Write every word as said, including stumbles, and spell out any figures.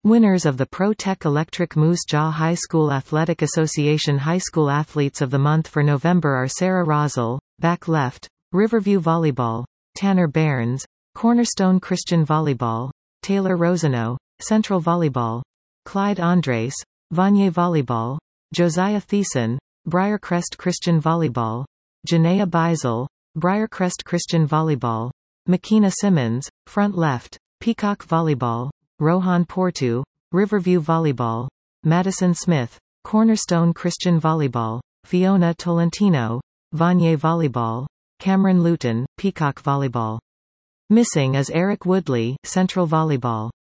Winners of the Pro Tech Electric Moose Jaw High School Athletic Association High School Athletes of the Month for November are Sarah Rosal, back left, Riverview Volleyball, Tanner Bairns, Cornerstone Christian Volleyball, Taylor Rosano, Central Volleyball, Clyde Andres, Vanier Volleyball, Josiah Thiessen, Briarcrest Christian Volleyball, Janaea Beisel, Briarcrest Christian Volleyball, Makina Simmons, front left, Peacock Volleyball, Rohan Portu, Riverview Volleyball, Madison Smith, Cornerstone Christian Volleyball, Fiona Tolentino, Vanier Volleyball, Cameron Luton, Peacock Volleyball. Missing is Eric Woodley, Central Volleyball.